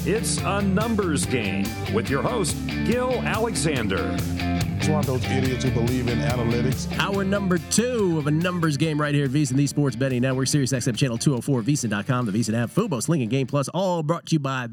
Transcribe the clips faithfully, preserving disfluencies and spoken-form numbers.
It's a numbers game with your host, Gil Alexander. It's one of those idiots who believe in analytics. Hour number two of a numbers game right here at VSiN, the Sports Betting Network, Sirius X M Channel two oh four, V S I N dot com, the VSiN app, Fubo, Sling and Game Plus, all brought to you by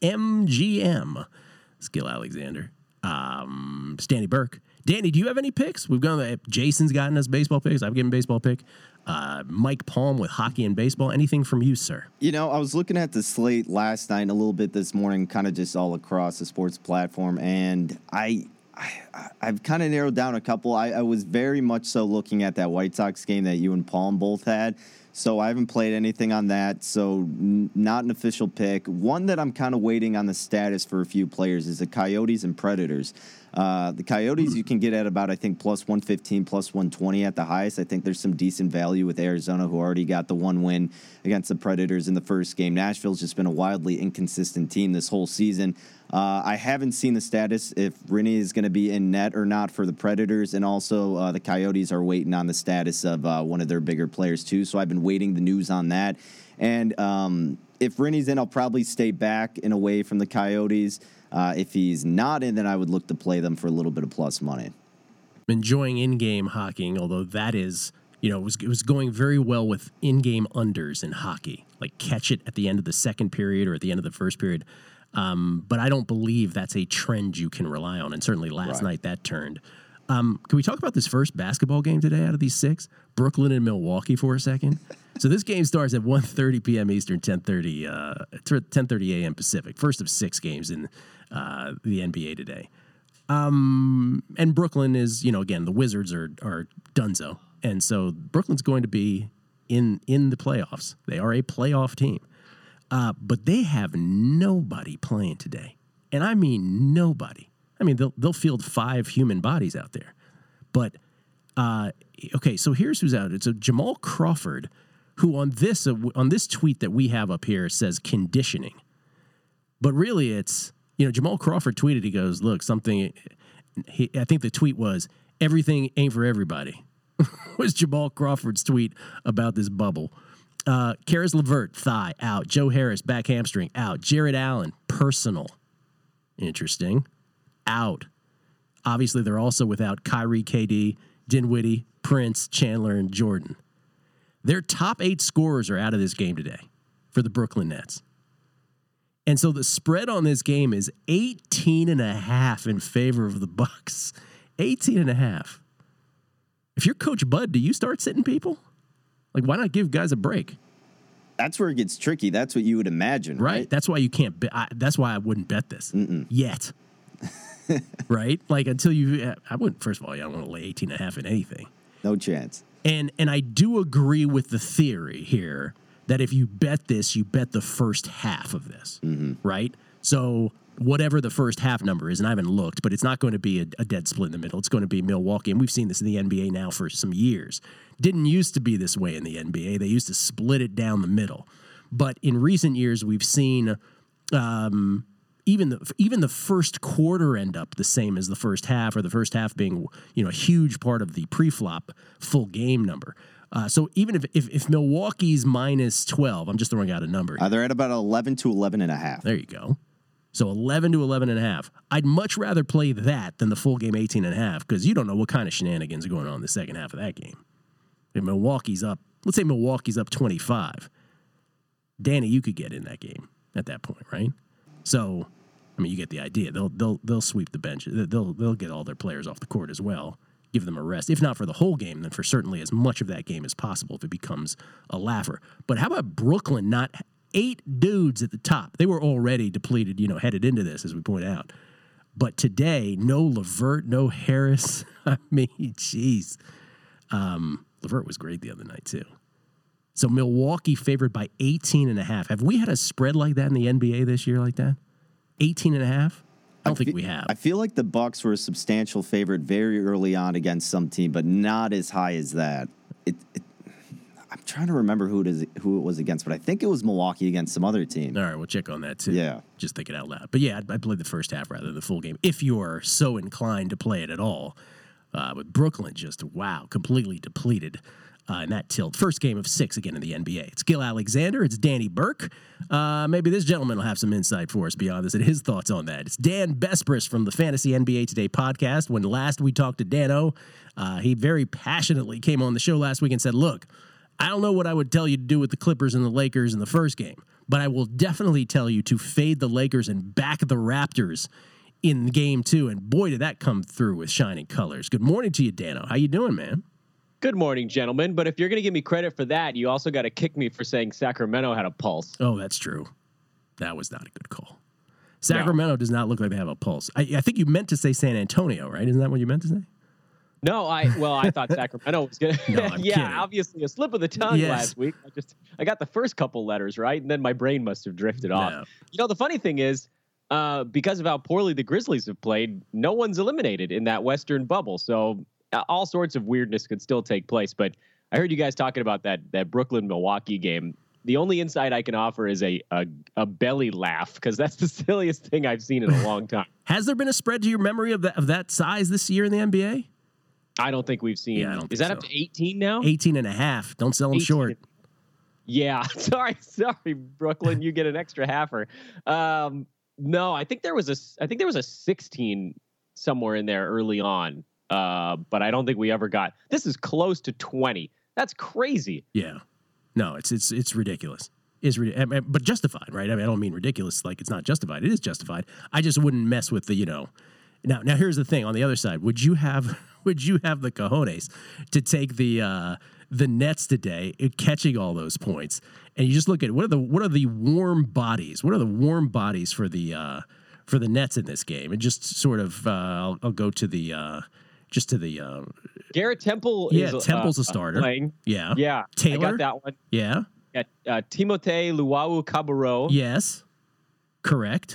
BetMGM. It's Gil Alexander. Um, Stanley Burke. Danny, do you have any picks? We've gone. Jason's gotten us baseball picks. I've given baseball pick. Uh, Mike Palm with hockey and baseball. Anything from you, sir? You know, I was looking at the slate last night and a little bit this morning, kind of just all across the sports platform, and I, I I've kind of narrowed down a couple. I, I was very much so looking at that White Sox game that you and Palm both had. So I haven't played anything on that, so n- not an official pick. One that I'm kind of waiting on the status for a few players is the Coyotes and Predators. Uh, the Coyotes you can get at about, I think, plus one fifteen, plus one twenty at the highest. I think there's some decent value with Arizona, who already got the one win against the Predators in the first game. Nashville's just been a wildly inconsistent team this whole season. Uh, I haven't seen the status if Rinne is going to be in net or not for the Predators, and also uh, the Coyotes are waiting on the status of uh, one of their bigger players too. So I've been waiting the news on that. And um, if Rinne's in, I'll probably stay back and away from the Coyotes. Uh, if he's not in, then I would look to play them for a little bit of plus money. Enjoying in-game hockey, although that is, you know, it was, it was going very well with in-game unders in hockey, like catch it at the end of the second period or at the end of the first period. Um, but I don't believe that's a trend you can rely on, and certainly last Right. night that turned. Um, can we talk about this first basketball game today out of these six? Brooklyn and Milwaukee for a second. So this game starts at one thirty p.m. Eastern, ten thirty uh, ten thirty a.m. Pacific. First of six games in uh, the N B A today. Um, and Brooklyn is, you know, again, the Wizards are are donezo. And so Brooklyn's going to be in in the playoffs. They are a playoff team. Uh, but they have nobody playing today. And I mean nobody. I mean, they'll they'll field five human bodies out there. But, uh, okay, so here's who's out. It's a Jamal Crawford, who on this uh, on this tweet that we have up here says conditioning. But really it's, you know, Jamal Crawford tweeted, he goes, look, something, he, I think the tweet was, everything ain't for everybody, was Jamal Crawford's tweet about this bubble. Uh, Karis LeVert, thigh, out. Joe Harris, back hamstring, out. Jared Allen, personal. Interesting. Out. Obviously, they're also without Kyrie, K D, Dinwiddie, Prince, Chandler, and Jordan. Their top eight scorers are out of this game today for the Brooklyn Nets. And so the spread on this game is eighteen and a half in favor of the Bucks. eighteen and a half. If you're Coach Bud, do you start sitting people? Like, why not give guys a break? That's where it gets tricky. That's what you would imagine, right? Right. That's why you can't bet. I, that's why I wouldn't bet this Mm-mm. yet. Right? Like, until you, I wouldn't, first of all, I don't want to lay eighteen and a half in anything. No chance. And and I do agree with the theory here that if you bet this, you bet the first half of this, Mm-hmm. right? So whatever the first half number is, and I haven't looked, but it's not going to be a, a dead split in the middle. It's going to be Milwaukee, and we've seen this in the N B A now for some years. Didn't used to be this way in the N B A. They used to split it down the middle. But in recent years, we've seen um, even the even the first quarter end up the same as the first half, or the first half being, you know, a huge part of the pre-flop full game number. Uh, so even if, if if Milwaukee's minus twelve, I'm just throwing out a number. Uh, they're at about eleven to eleven and a half. There you go. So eleven to eleven and a half. I'd much rather play that than the full game eighteen and a half, because you don't know what kind of shenanigans are going on in the second half of that game. If Milwaukee's up, let's say Milwaukee's up twenty-five. Danny, you could get in that game at that point, right? So, I mean, you get the idea. They'll they'll they'll sweep the bench. They'll they'll get all their players off the court as well. Give them a rest, if not for the whole game, then for certainly as much of that game as possible if it becomes a laugher. But how about Brooklyn not eight dudes at the top? They were already depleted, you know, headed into this, as we point out. But today, no LeVert, no Harris. I mean, jeez. Um, LeVert was great the other night, too. So Milwaukee favored by eighteen and a half. Have we had a spread like that in the N B A this year like that? eighteen and a half? I don't I think fe- we have. I feel like the Bucks were a substantial favorite very early on against some team, but not as high as that. It, it, I'm trying to remember who it is, who it was against, but I think it was Milwaukee against some other team. All right, we'll check on that too. Yeah. Just thinking out loud. But yeah, I'd, I'd play the first half rather than the full game if you're so inclined to play it at all. Uh, but Brooklyn just, wow, completely depleted. Uh, in that tilt. First game of six again in the N B A. It's Gil Alexander. It's Danny Burke. Uh, maybe this gentleman will have some insight for us beyond this and his thoughts on that. It's Dan Bespris from the Fantasy N B A Today podcast. When last we talked to Dano, uh, he very passionately came on the show last week and said, look, I don't know what I would tell you to do with the Clippers and the Lakers in the first game, but I will definitely tell you to fade the Lakers and back the Raptors in game two. And boy, did that come through with shining colors. Good morning to you, Dano. How you doing, man? Good morning, gentlemen. But if you're going to give me credit for that, you also got to kick me for saying Sacramento had a pulse. Oh, that's true. That was not a good call. Sacramento no. does not look like they have a pulse. I, I think you meant to say San Antonio, right? Isn't that what you meant to say? No, I well, I thought Sacramento was going to. No, I'm yeah, kidding. Obviously a slip of the tongue yes. last week. I just I got the first couple letters right, and then my brain must have drifted off. No. You know, the funny thing is, uh, because of how poorly the Grizzlies have played, no one's eliminated in that Western bubble. So uh, all sorts of weirdness could still take place. But I heard you guys talking about that that Brooklyn Milwaukee game. The only insight I can offer is a a, a belly laugh, because that's the silliest thing I've seen in a long time. Has there been a spread to your memory of that of that size this year in the N B A? I don't think we've seen. Yeah, I don't is think that up so. to eighteen now? eighteen and a half. Don't sell them short. Yeah. Sorry. Sorry, Brooklyn. You get an extra halfer. Um, no, I think there was a, I think there was a sixteen somewhere in there early on. Uh, but I don't think we ever got, this is close to twenty. That's crazy. Yeah. No, it's, it's, it's ridiculous. Is but justified, right? I mean, I don't mean ridiculous like it's not justified. It is justified. I just wouldn't mess with the, you know, now, now here's the thing on the other side. Would you have, would you have the cojones to take the, uh, the Nets today, catching all those points, and you just look at what are the what are the warm bodies? What are the warm bodies for the uh, for the Nets in this game? And just sort of, uh, I'll, I'll go to the uh, just to the uh, Garrett Temple. Yeah, is, Temple's uh, a starter. Playing. Yeah, Yeah. Taylor. I got that one. Yeah. Got, uh, Timothé Luwawu-Cabarrot. Yes. Correct.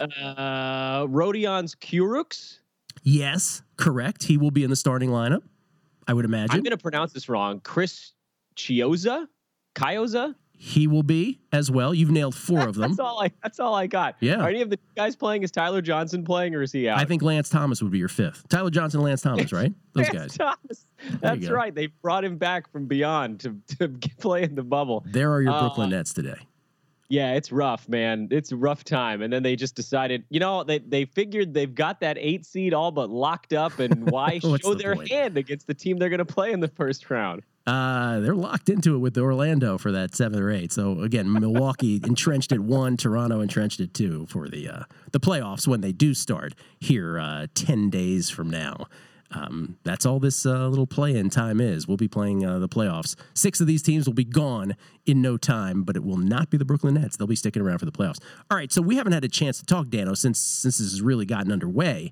Uh, Rodions Kurucs. Yes. Correct. He will be in the starting lineup, I would imagine. I'm going to pronounce this wrong. Chris Chioza? Chioza? He will be as well. You've nailed four of them. That's all I. That's all I got. Yeah. Are any of the guys playing? Is Tyler Johnson playing, or is he out? I think Lance Thomas would be your fifth. Tyler Johnson, Lance Thomas, right? Those Lance guys. Thomas. That's right. They brought him back from beyond to to play in the bubble. There are your uh, Brooklyn Nets today. Yeah, it's rough, man. It's a rough time. And then they just decided, you know, they they figured they've got that eight seed all but locked up, and why show the their point? hand against the team they're going to play in the first round? Uh, they're locked into it with Orlando for that seven or eight. So again, Milwaukee entrenched at one, Toronto entrenched at two for the uh, the playoffs when they do start here uh, ten days from now. Um, that's all this uh, little play-in time is. We'll be playing uh, the playoffs. Six of these teams will be gone in no time, but it will not be the Brooklyn Nets. They'll be sticking around for the playoffs. All right, so we haven't had a chance to talk, Dano, since since this has really gotten underway.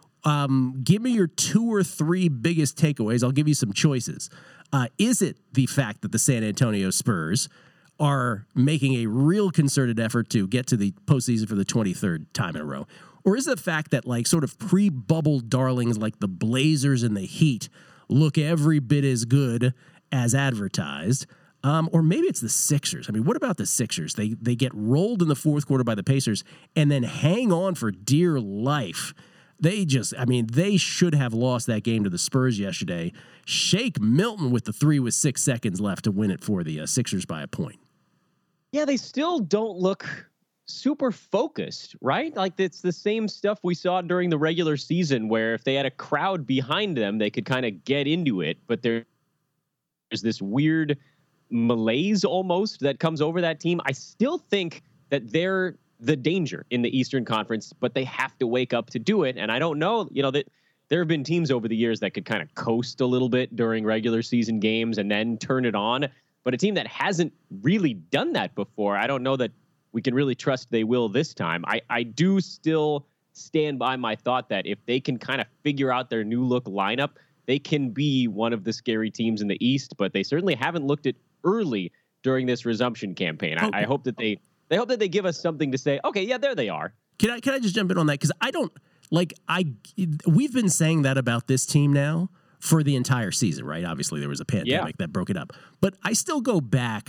Um, give me your two or three biggest takeaways. I'll give you some choices. Uh, is it the fact that the San Antonio Spurs are making a real concerted effort to get to the postseason for the twenty-third time in a row? Or is it the fact that, like, sort of pre-bubble darlings like the Blazers and the Heat look every bit as good as advertised? Um, or maybe it's the Sixers. I mean, what about the Sixers? They they get rolled in the fourth quarter by the Pacers and then hang on for dear life. They just, I mean, they should have lost that game to the Spurs yesterday. Shake Milton with the three with six seconds left to win it for the uh, Sixers by a point. Yeah, they still don't look super focused, right? Like it's the same stuff we saw during the regular season, where if they had a crowd behind them, they could kind of get into it. But there, there's this weird malaise almost that comes over that team. I still think that they're the danger in the Eastern Conference, but they have to wake up to do it. And I don't know, you know, that there have been teams over the years that could kind of coast a little bit during regular season games and then turn it on. But a team that hasn't really done that before, I don't know that we can really trust they will this time. I, I do still stand by my thought that if they can kind of figure out their new look lineup, they can be one of the scary teams in the East, but they certainly haven't looked at early during this resumption campaign. I, I hope that they they hope that they give us something to say, okay, yeah, there they are. Can I can I just jump in on that? Because I don't like I we've been saying that about this team now for the entire season, right? Obviously, there was a pandemic yeah. that broke it up. But I still go back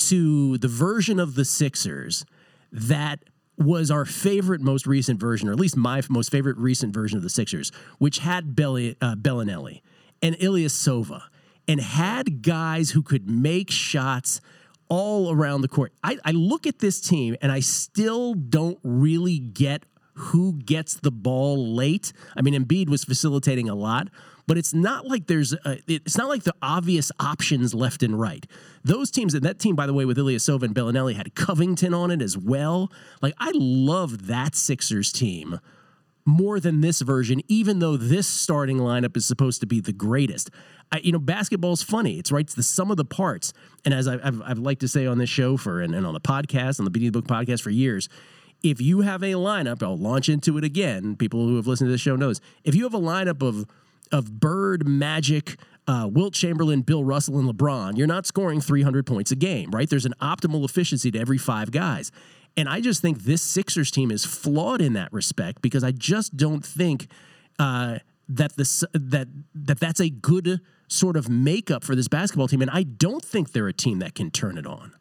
to the version of the Sixers that was our favorite, most recent version, or at least my most favorite recent version of the Sixers, which had Belli, uh, Bellinelli and Ilyasova and had guys who could make shots all around the court. I, I look at this team and I still don't really get who gets the ball late. I mean, Embiid was facilitating a lot, but it's not like there's a, it's not like the obvious options left and right. Those teams, and that team, by the way, with Ilyasova and Bellinelli had Covington on it as well. Like, I love that Sixers team more than this version, even though this starting lineup is supposed to be the greatest. I, you know, basketball's funny. It's right. It's the sum of the parts. And as I, I've, I've liked to say on this show for, and, and on the podcast, on the Beating the Book podcast for years, if you have a lineup, I'll launch into it again. People who have listened to this show knows. If you have a lineup of of Bird, Magic, uh, Wilt Chamberlain, Bill Russell, and LeBron, you're not scoring three hundred points a game, right? There's an optimal efficiency to every five guys. And I just think this Sixers team is flawed in that respect because I just don't think uh, that this that that that's a good sort of makeup for this basketball team. And I don't think they're a team that can turn it on.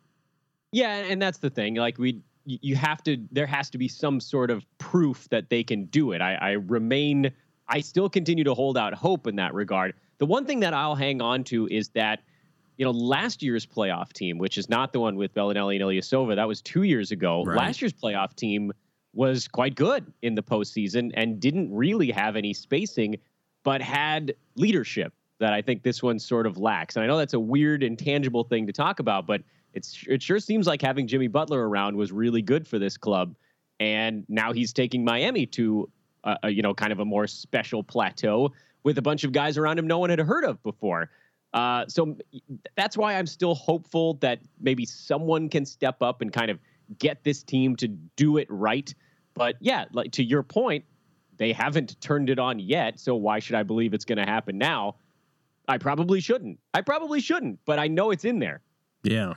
Yeah, and that's the thing. Like we. You have to, there has to be some sort of proof that they can do it. I, I remain, I still continue to hold out hope in that regard. The one thing that I'll hang on to is that, you know, last year's playoff team, which is not the one with Bellinelli and Ilyasova, that was two years ago. Right. Last year's playoff team was quite good in the postseason and didn't really have any spacing, but had leadership that I think this one sort of lacks. And I know that's a weird, intangible thing to talk about, but It's it sure seems like having Jimmy Butler around was really good for this club, and now he's taking Miami to a, a you know kind of a more special plateau with a bunch of guys around him no one had heard of before. Uh, so that's why I'm still hopeful that maybe someone can step up and kind of get this team to do it right. But yeah, like to your point, they haven't turned it on yet. So why should I believe it's going to happen now? I probably shouldn't. I probably shouldn't, but I know it's in there. Yeah.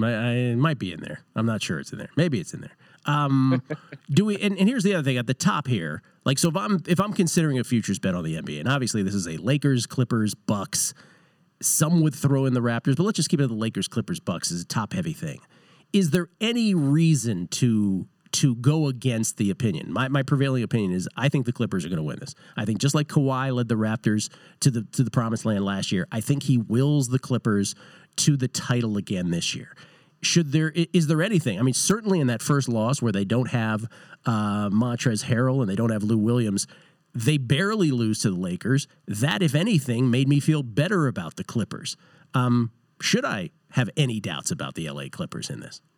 It might be in there. I'm not sure it's in there. Maybe it's in there. Um, do we? And, and here's the other thing at the top here. Like, so if I'm if I'm considering a futures bet on the N B A, and obviously this is a Lakers, Clippers, Bucks. Some would throw in the Raptors, but let's just keep it at the Lakers, Clippers, Bucks as a top heavy thing. Is there any reason to to go against the opinion? My my prevailing opinion is I think the Clippers are going to win this. I think just like Kawhi led the Raptors to the to the promised land last year, I think he wills the Clippers to the title again this year. Should there is there anything? I mean, certainly in that first loss where they don't have uh, Montrezl Harrell and they don't have Lou Williams, they barely lose to the Lakers. That, if anything, made me feel better about the Clippers. Um, should I have any doubts about the L A Clippers in this?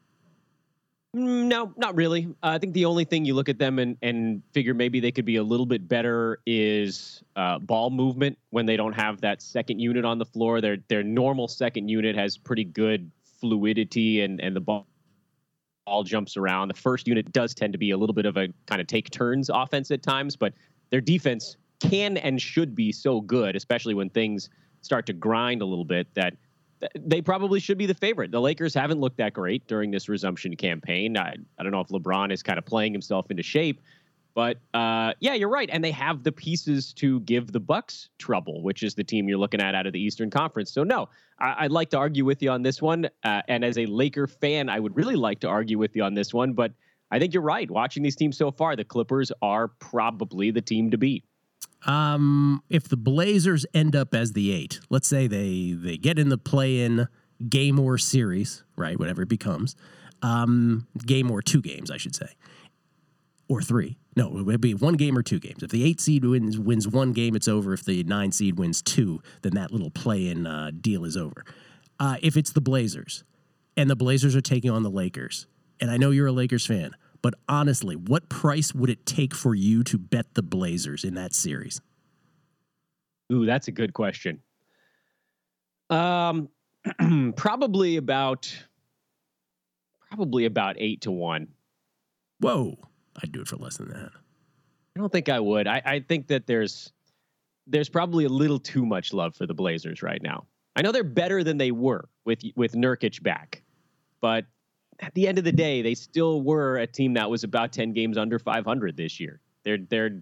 No, not really. Uh, I think the only thing you look at them and, and figure maybe they could be a little bit better is uh, ball movement when they don't have that second unit on the floor. Their their normal second unit has pretty good fluidity and, and the ball, ball jumps around. The first unit does tend to be a little bit of a kind of take turns offense at times, but their defense can and should be so good, especially when things start to grind a little bit, that they probably should be the favorite. The Lakers haven't looked that great during this resumption campaign. I, I don't know if LeBron is kind of playing himself into shape, but uh, yeah, you're right. And they have the pieces to give the Bucks trouble, which is the team you're looking at out of the Eastern Conference. So no, I, I'd like to argue with you on this one. Uh, and as a Laker fan, I would really like to argue with you on this one, but I think you're right. Watching these teams so far, the Clippers are probably the team to beat. Um, if the Blazers end up as the eight, let's say they they get in the play-in game or series, right, whatever it becomes, um, game or two games, I should say, or three. No, it would be one game or two games. If the eight seed wins wins one game, it's over. If the nine seed wins two, then that little play-in uh, deal is over. Uh, if it's the Blazers, and the Blazers are taking on the Lakers, and I know you're a Lakers fan, but honestly, what price would it take for you to bet the Blazers in that series? Ooh, that's a good question. Um, probably about, probably about eight to one. Whoa, I'd do it for less than that. I don't think I would. I, I think that there's, there's probably a little too much love for the Blazers right now. I know they're better than they were with with Nurkic back, but at the end of the day, they still were a team that was about ten games under five hundred this year. They're they're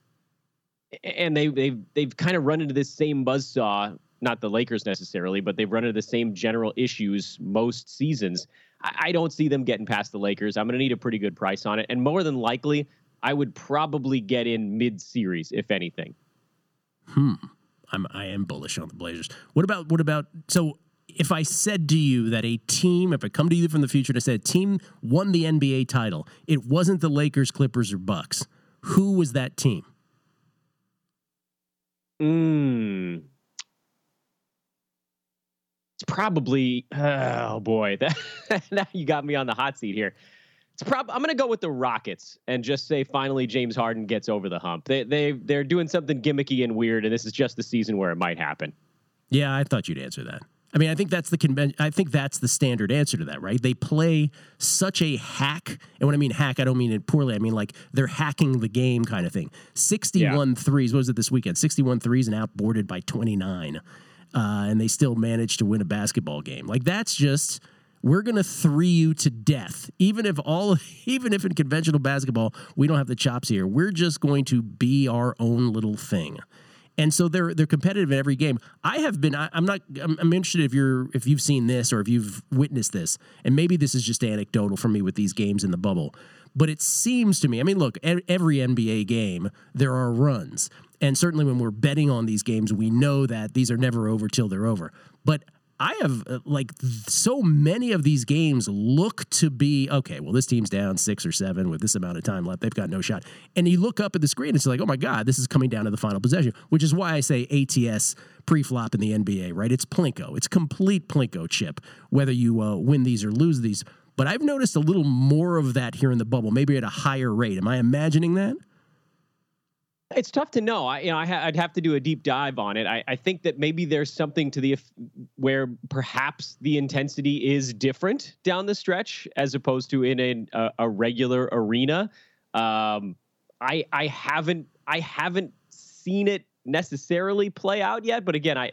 and they they've they've kind of run into this same buzzsaw, not the Lakers necessarily, but they've run into the same general issues most seasons. I, I don't see them getting past the Lakers. I'm going to need a pretty good price on it, and more than likely, I would probably get in mid-series if anything. Hmm. I'm I am bullish on the Blazers. What about what about so if I said to you that a team, if I come to you from the future and I said a team won the N B A title, it wasn't the Lakers, Clippers, or Bucks, who was that team? Mm. It's probably, oh boy, that, now you got me on the hot seat here. It's prob- I'm going to go with the Rockets and just say finally James Harden gets over the hump. They they they're doing something gimmicky and weird, and this is just the season where it might happen. Yeah, I thought you'd answer that. I mean, I think that's the conven- I think that's the standard answer to that, right? They play such a hack, and when I mean hack, I don't mean it poorly. I mean like they're hacking the game kind of thing. sixty-one yeah. threes. What was it this weekend? sixty-one threes and outboarded by twenty-nine, uh, and they still managed to win a basketball game. Like that's just. We're going to three you to death. Even if all, even if in conventional basketball, we don't have the chops here, we're just going to be our own little thing. And so they're, they're competitive in every game. I have been, I, I'm not, I'm, I'm interested if you're, if you've seen this or if you've witnessed this, and maybe this is just anecdotal for me with these games in the bubble, but it seems to me, I mean, look, every N B A game, there are runs. And certainly when we're betting on these games, we know that these are never over till they're over. But I have uh, like so many of these games look to be, okay, well, this team's down six or seven with this amount of time left. They've got no shot. And you look up at the screen, and it's like, oh my God, this is coming down to the final possession, which is why I say A T S pre-flop in the N B A, right? It's Plinko. It's complete Plinko chip, whether you uh, win these or lose these. But I've noticed a little more of that here in the bubble, maybe at a higher rate. Am I imagining that? It's tough to know. I, you know, I ha- I'd have to do a deep dive on it. I, I think that maybe there's something to the where perhaps the intensity is different down the stretch as opposed to in a, a, a regular arena. Um, I I haven't I haven't seen it necessarily play out yet. But again, I.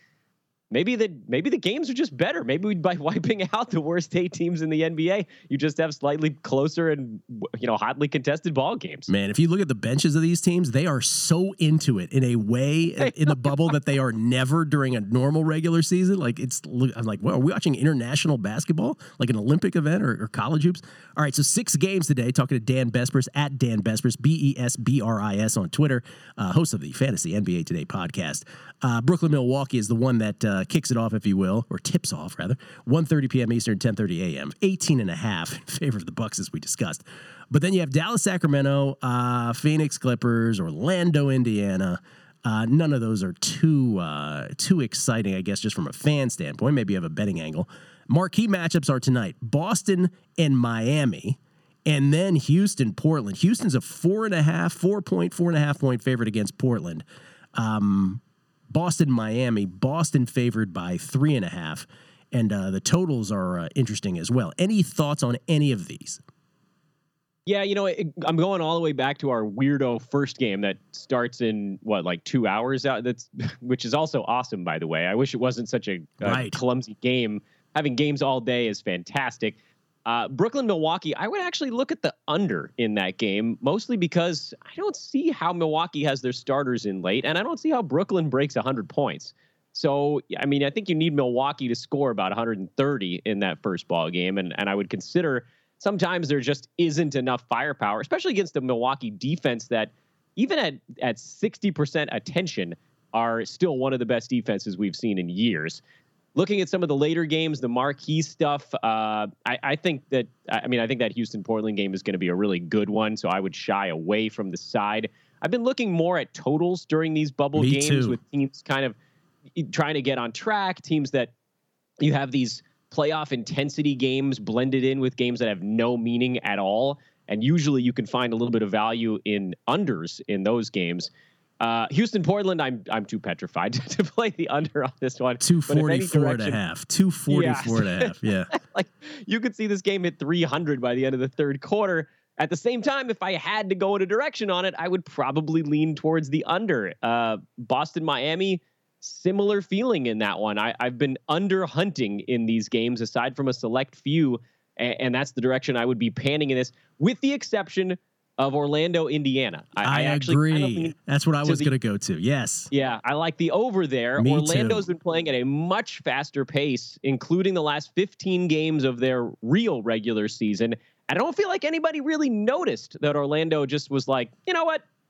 Maybe the maybe the games are just better. Maybe by wiping out the worst eight teams in the N B A, you just have slightly closer and you know hotly contested ball games. Man, if you look at the benches of these teams, they are so into it in a way in the bubble that they are never during a normal regular season. Like it's, I'm like, well, are we watching international basketball, like an Olympic event or, or college hoops? All right, so six games today. Talking to Dan Besbris at Dan Besbris, B E S B R I S on Twitter, uh, host of the Fantasy N B A Today podcast. Uh, Brooklyn, Milwaukee is the one that uh, kicks it off, if you will, or tips off, rather. one thirty p.m. Eastern, ten thirty a.m. eighteen and a half in favor of the Bucks, as we discussed. But then you have Dallas, Sacramento, uh, Phoenix Clippers, Orlando, Indiana. Uh, none of those are too uh, too exciting, I guess, just from a fan standpoint. Maybe you have a betting angle. Marquee matchups are tonight. Boston and Miami. And then Houston, Portland. Houston's a four and a half, four point, four and a half point favorite against Portland. Um... Boston, Miami. Boston favored by three and a half, and uh, the totals are uh, interesting as well. Any thoughts on any of these? Yeah, you know, it, I'm going all the way back to our weirdo first game that starts in what, like two hours out. That's which is also awesome, by the way. I wish it wasn't such a, a right. clumsy game. Having games all day is fantastic. Uh, Brooklyn, Milwaukee, I would actually look at the under in that game, mostly because I don't see how Milwaukee has their starters in late, and I don't see how Brooklyn breaks one hundred points. So, I mean, I think you need Milwaukee to score about one hundred thirty in that first ball game, and, and I would consider sometimes there just isn't enough firepower, especially against the Milwaukee defense that, even at, at sixty percent attention, are still one of the best defenses we've seen in years. Looking at some of the later games, the marquee stuff, uh, I, I think that, I mean, I think that Houston-Portland game is going to be a really good one, so I would shy away from the side. I've been looking more at totals during these bubble Me games too. with teams kind of trying to get on track, teams that you have these playoff intensity games blended in with games that have no meaning at all, and usually you can find a little bit of value in unders in those games. Uh, Houston, Portland, I'm I'm too petrified to play the under on this one. two forty-four and a half. two forty-four and a half, yeah. Like, you could see this game hit three hundred by the end of the third quarter. At the same time, if I had to go in a direction on it, I would probably lean towards the under. Uh, Boston, Miami, similar feeling in that one. I, I've been under hunting in these games, aside from a select few, and, and that's the direction I would be panning in this, with the exception of Orlando, Indiana. I, I, I actually agree. That's what I was going to go to. Yes. Yeah, I like the over there. Me Orlando's too. been playing at a much faster pace, including the last fifteen games of their real regular season. I don't feel like anybody really noticed that Orlando just was like, you know what?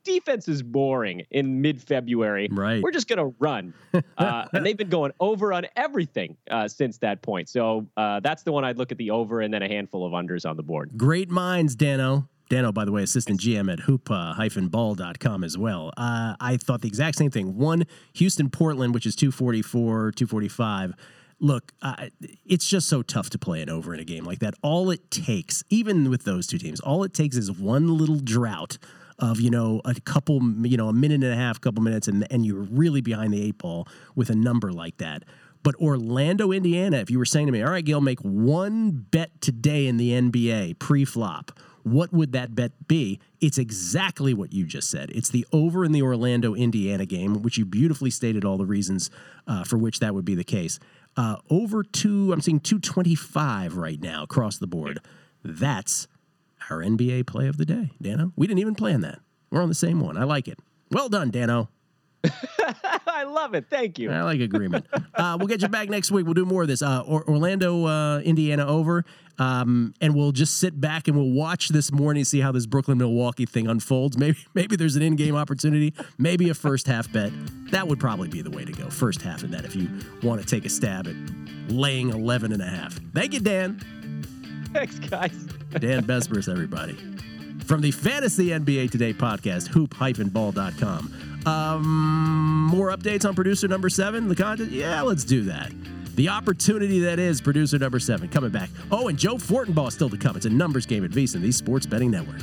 defense is boring in mid-February. Right. We're just going to run. Uh, and they've been going over on everything uh, since that point. So uh, that's the one I'd look at the over, and then a handful of unders on the board. Great minds, Dano. Dano, by the way, assistant G M at hoop dash ball dot com as well. Uh, I thought the exact same thing. One, Houston-Portland, which is two forty-four, two forty-five. Look, uh, it's just so tough to play it over in a game like that. All it takes, even with those two teams, all it takes is one little drought of, you know, a couple, you know, a minute and a half, couple minutes, and, and you're really behind the eight ball with a number like that. But Orlando, Indiana, if you were saying to me, all right, Gil, make one bet today in the N B A pre-flop, what would that bet be? It's exactly what you just said. It's the over in the Orlando, Indiana game, which you beautifully stated all the reasons uh, for which that would be the case. Uh, over two, I'm seeing two twenty-five right now across the board. That's our N B A play of the day, Dano. We didn't even plan that. We're on the same one. I like it. Well done, Dano. I love it. Thank you. I like agreement. uh, we'll get you back next week. We'll do more of this. Uh, or, Orlando, uh, Indiana over. Um, and we'll just sit back and we'll watch this morning, see how this Brooklyn-Milwaukee thing unfolds. Maybe maybe there's an in-game opportunity. Maybe a first half bet. That would probably be the way to go. First half of that if you want to take a stab at laying eleven and a half. Thank you, Dan. Thanks, guys. Dan Besbris, everybody. From the Fantasy N B A Today podcast, hoop dash ball dot com. Um, more updates on producer number seven, the content? Yeah, let's do that. The opportunity that is producer number seven coming back. Oh, and Joe Fortenbaugh still to come. It's a numbers game at VSiN, the Sports Betting Network.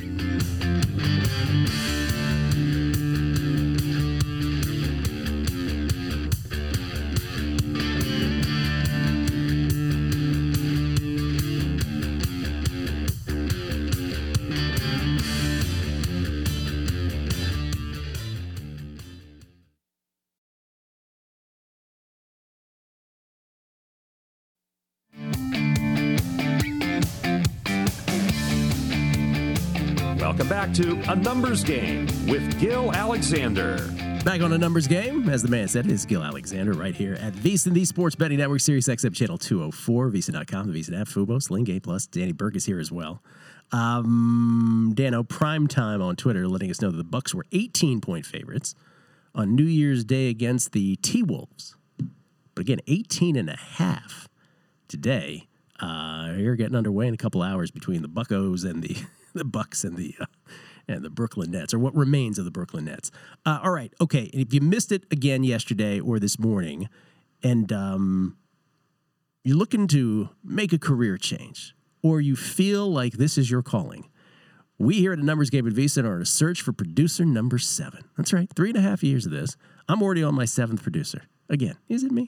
Welcome back to A Numbers Game with Gil Alexander. Back on A Numbers Game, as the man said, it is Gil Alexander right here at VSiN, the Sports Betting Network, Sirius X M Channel two oh four, VSiN dot com, the VSiN app, Fubo, Sling Game Plus. Danny Burke is here as well. Um, Dano, prime time on Twitter, letting us know that the Bucks were eighteen-point favorites on New Year's Day against the T-Wolves. But again, eighteen and a half today. Uh, you're getting underway in a couple hours between the Buccos and the the Bucks and the uh, and the Brooklyn Nets, or what remains of the Brooklyn Nets. Uh, all right, okay. And if you missed it again yesterday or this morning, and um, you're looking to make a career change, or you feel like this is your calling, we here at A Numbers Game at VSiN are on a search for producer number seven. That's right, three and a half years of this. I'm already on my seventh producer. Again, is it me?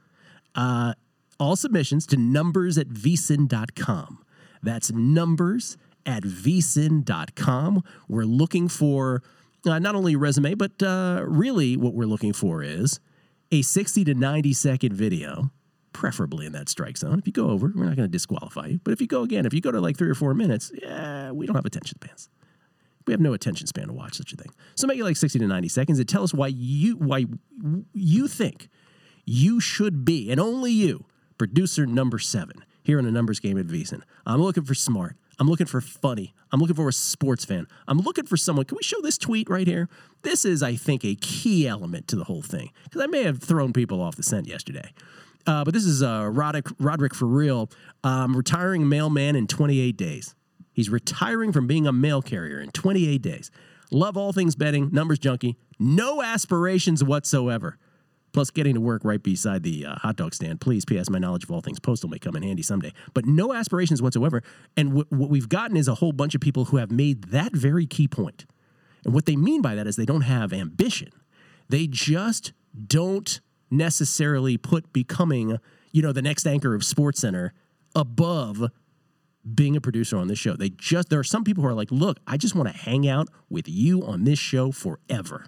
Uh, all submissions to numbers at vsin dot com. That's numbers at vsin dot com. We're looking for uh, not only a resume, but uh, really what we're looking for is a sixty to ninety second video, preferably in that strike zone. If you go over, we're not going to disqualify you. But if you go again, if you go to like three or four minutes, yeah, we don't have attention spans. We have no attention span to watch such a thing. So make it like sixty to ninety seconds and tell us why you why you think you should be, and only you, producer number seven here on A Numbers Game at VSiN. I'm looking for smart. I'm looking for funny. I'm looking for a sports fan. I'm looking for someone. Can we show this tweet right here? This is, I think, a key element to the whole thing, because I may have thrown people off the scent yesterday. Uh, but this is uh, Roderick, Roderick for real, um, retiring mailman in twenty-eight days. He's retiring from being a mail carrier in twenty-eight days. Love all things betting, numbers junkie, no aspirations whatsoever. Plus, getting to work right beside the uh, hot dog stand. Please, P S my knowledge of all things postal may come in handy someday. But no aspirations whatsoever. And w- what we've gotten is a whole bunch of people who have made that very key point. And what they mean by that is they don't have ambition. They just don't necessarily put becoming, you know, the next anchor of SportsCenter above being a producer on this show. They just, there are some people who are like, look, I just want to hang out with you on this show forever.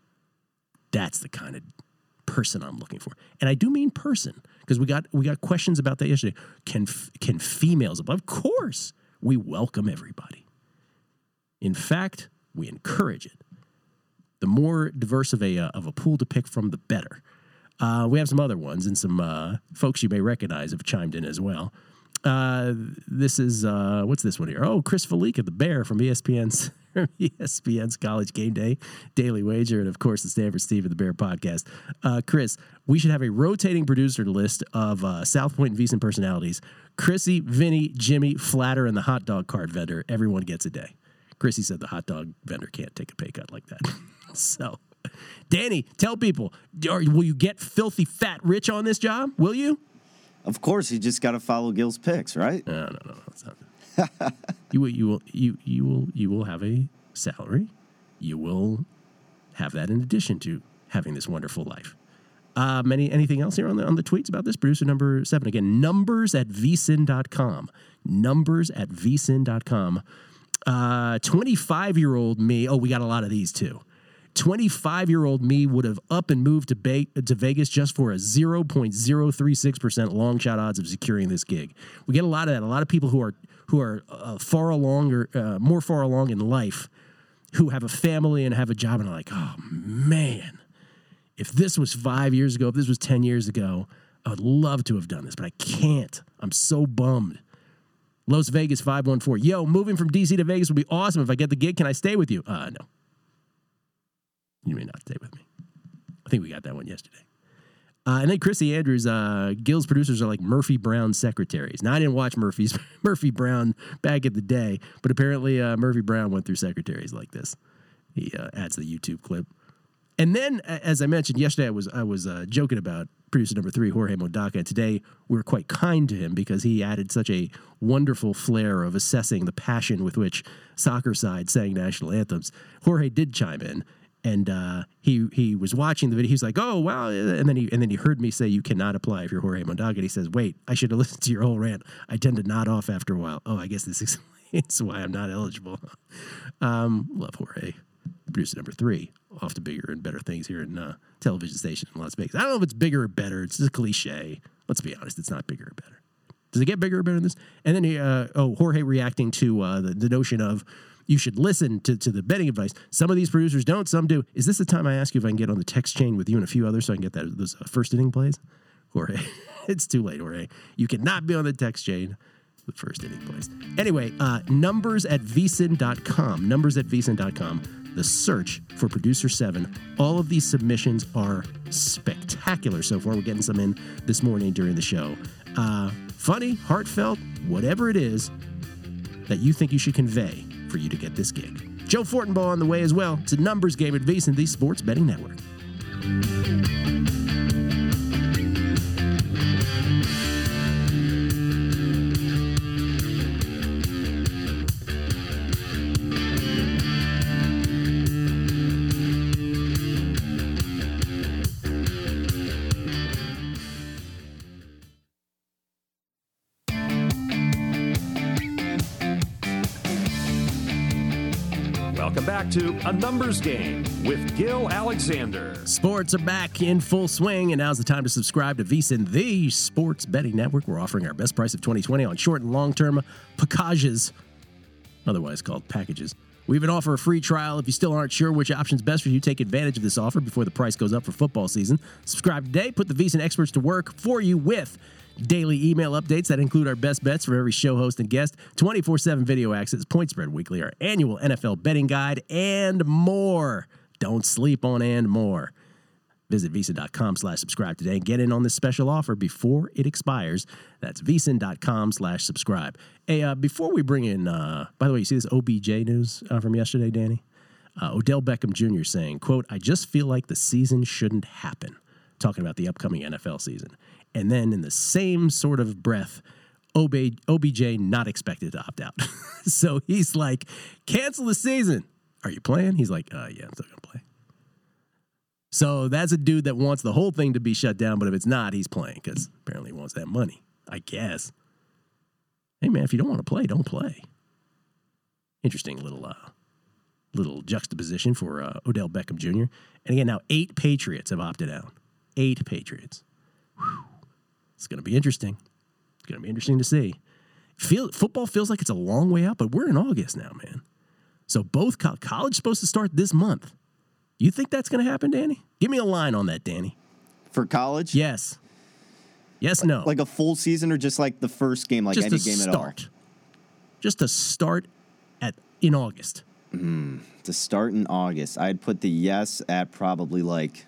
That's the kind of person I'm looking for. And I do mean person, because we got we got questions about that yesterday. Can can females, of course, we welcome everybody. In fact, we encourage it. The more diverse of a uh, of a pool to pick from, the better. Uh, we have some other ones, and some uh, folks you may recognize have chimed in as well. Uh, this is uh, what's this one here? Oh, Chris Felica, the Bear from E S P N's from E S P N's College Game Day, Daily Wager, and of course the Stanford Steve of the Bear podcast. Uh, Chris, we should have a rotating producer list of uh, South Point and VSiN personalities. Chrissy, Vinny, Jimmy, Flatter, and the hot dog cart vendor. Everyone gets a day. Chrissy said the hot dog vendor can't take a pay cut like that. So, Danny, tell people, are, will you get filthy fat rich on this job? Will you? Of course, you just got to follow Gil's picks, right? No, no, no, that's not. you will, you will, you you will, you will have a salary. You will have that in addition to having this wonderful life. Um, any anything else here on the on the tweets about this? Producer number seven again. Numbers at v s i n dot com. Numbers at v s i n dot com. Uh, twenty-five year old me. Oh, we got a lot of these too. twenty-five year old me would have up and moved to, ba- to Vegas just for a zero point zero three six percent long shot odds of securing this gig. We get a lot of that. A lot of people who are who are uh, far along or uh, more far along in life, who have a family and have a job and are like, oh man, if this was five years ago, if this was ten years ago, I would love to have done this, but I can't. I'm so bummed. Las Vegas five one four. Yo, moving from D C to Vegas would be awesome. If I get the gig, can I stay with you? Uh, no. You may not stay with me. I think we got that one yesterday. Uh, and then Chrissy Andrews, uh, Gil's producers are like Murphy Brown secretaries. Now, I didn't watch Murphy's Murphy Brown back in the day, but apparently uh, Murphy Brown went through secretaries like this. He uh, adds the YouTube clip. And then, as I mentioned yesterday, I was I was uh, joking about producer number three, Jorge Mondaca, and today we were quite kind to him because he added such a wonderful flair of assessing the passion with which soccer side sang national anthems. Jorge did chime in. And uh, he he was watching the video. He was like, "Oh wow!" And then he and then he heard me say, "You cannot apply if you're Jorge Mondaca." And he says, "Wait, I should have listened to your whole rant. I tend to nod off after a while." Oh, I guess this explains why I'm not eligible. Um, love Jorge, producer number three, off to bigger and better things here in uh, television station in Las Vegas. I don't know if it's bigger or better. It's just a cliche. Let's be honest, it's not bigger or better. Does it get bigger or better than this? And then he, uh, oh, Jorge reacting to uh, the the notion of, you should listen to, to the betting advice. Some of these producers don't, some do. Is this the time I ask you if I can get on the text chain with you and a few others so I can get that those uh, first inning plays? Jorge, it's too late, Jorge. You cannot be on the text chain with first inning plays. Anyway, uh, numbers at v s i n dot com. Numbers at v s i n dot com. The search for Producer seven. All of these submissions are spectacular so far. We're getting some in this morning during the show. Uh, funny, heartfelt, whatever it is that you think you should convey for you to get this gig. Joe Fortenbaugh on the way as well. It's a numbers game at VSiN, the Sports Betting Network. Welcome back to A Numbers Game with Gil Alexander. Sports are back in full swing, and now's the time to subscribe to VSiN, the Sports Betting Network. We're offering our best price of twenty twenty on short and long-term packages, otherwise called packages. We even offer a free trial. If you still aren't sure which option's best for you, take advantage of this offer before the price goes up for football season. Subscribe today. Put the VSiN experts to work for you with daily email updates that include our best bets for every show host and guest, twenty-four seven video access, Point Spread Weekly, our annual N F L betting guide, and more. Don't sleep on and more. Visit VSiN.com slash subscribe today and get in on this special offer before it expires. That's VSiN.com slash subscribe. Hey, uh, before we bring in, uh, by the way, you see this O B J news uh, from yesterday, Danny? Uh, Odell Beckham Junior saying, quote, "I just feel like the season shouldn't happen." Talking about the upcoming N F L season. And then in the same sort of breath, O B J not expected to opt out. So he's like, cancel the season. Are you playing? He's like, uh, yeah, I'm still going to play. So that's a dude that wants the whole thing to be shut down, but if it's not, he's playing because apparently he wants that money, I guess. Hey, man, if you don't want to play, don't play. Interesting little uh, little juxtaposition for uh, Odell Beckham Junior And again, now eight Patriots have opted out. Eight Patriots. Whew. It's going to be interesting. It's going to be interesting to see. Feel, football feels like it's a long way out, but we're in August now, man. So both co- college supposed to start this month. You think that's going to happen, Danny? Give me a line on that, Danny. For college? Yes. Yes, no. Like a full season or just like the first game, like just any to game start. at all? Just to start at in August. Mm, to start in August, I'd put the yes at probably like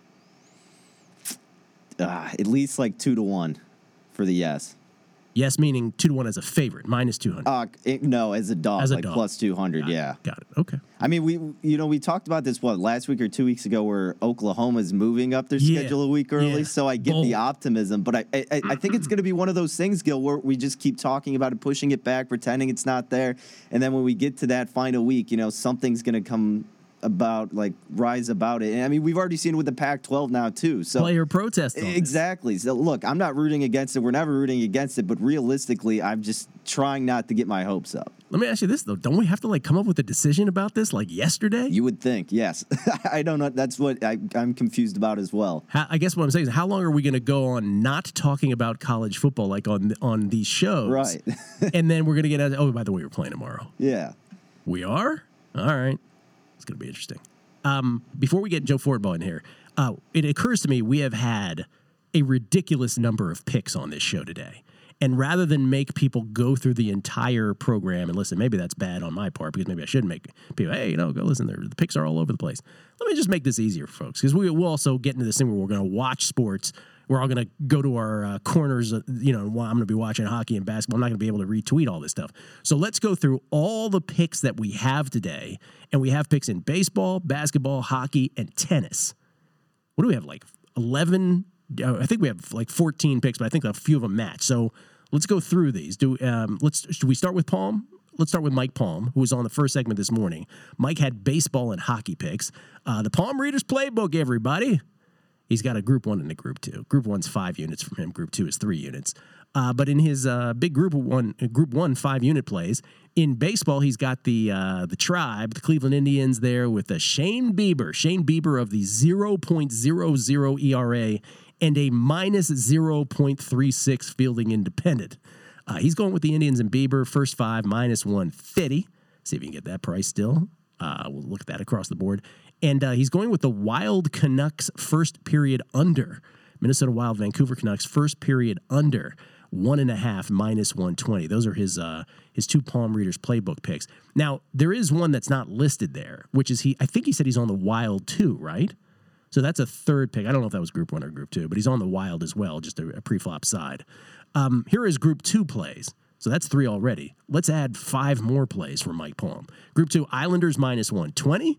uh, at least like two to one for the yes. Yes, meaning two to one as a favorite, minus two hundred. Uh, it, no, as a dog, As a like dog. plus two hundred. Got it, Yeah, got it. Okay. I mean, we you know we talked about this what last week or two weeks ago, where Oklahoma's moving up their Yeah, schedule a week early. yeah. So I get Bold. the optimism, but I I, I think it's going to be one of those things, Gil, where we just keep talking about it, pushing it back, pretending it's not there, and then when we get to that final week, you know, something's going to come about, like rise about it. And I mean, we've already seen it with the Pac twelve now too. So Player protest. On this. exactly. So look, I'm not rooting against it. We're never rooting against it, but realistically, I'm just trying not to get my hopes up. Let me ask you this though: don't we have to like come up with a decision about this like yesterday? You would think, yes. I don't know. That's what I, I'm confused about as well. How, I guess what I'm saying is, how long are we going to go on not talking about college football like on on these shows? Right. And then we're going to get, oh, by the way, we're playing tomorrow. Yeah. We are? All right. It's going to be interesting. Um, before we get Joe Fortball in here, uh, it occurs to me we have had a ridiculous number of picks on this show today. And rather than make people go through the entire program and listen, maybe that's bad on my part because maybe I shouldn't make people, hey, you know, go listen. There, the picks are all over the place. Let me just make this easier for folks because we will also get into this thing where we're going to watch sports. We're all going to go to our uh, corners. Uh, you know, I'm going to be watching hockey and basketball. I'm not going to be able to retweet all this stuff. So let's go through all the picks that we have today. And we have picks in baseball, basketball, hockey, and tennis. What do we have? Like eleven? Uh, I think we have like fourteen picks, but I think a few of them match. So let's go through these. Do um, let's should we start with Palm? Let's start with Mike Palm, who was on the first segment this morning. Mike had baseball and hockey picks. Uh, the Palm Readers Playbook, everybody. He's got a group one and a group two. Group one's five units from him. Group two is three units. Uh, but in his uh, big group one, group one five unit plays in baseball, he's got the uh, the Tribe, the Cleveland Indians there with a Shane Bieber, Shane Bieber of the zero point zero zero E R A and a minus zero point three six fielding independent. Uh, he's going with the Indians and Bieber first five minus one fifty. See if you can get that price still. Uh, we'll look at that across the board. And uh, he's going with the Wild Canucks first period under. Minnesota Wild, Vancouver Canucks first period under. One and a half minus one twenty. Those are his uh, his two Palm Readers Playbook picks. Now, there is one that's not listed there, which is he, I think he said he's on the Wild too, right? So that's a third pick. I don't know if that was group one or group two, but he's on the Wild as well, just a, a pre-flop side. Um, here are his group two plays. So that's three already. Let's add five more plays for Mike Palm. Group two, Islanders minus one twenty.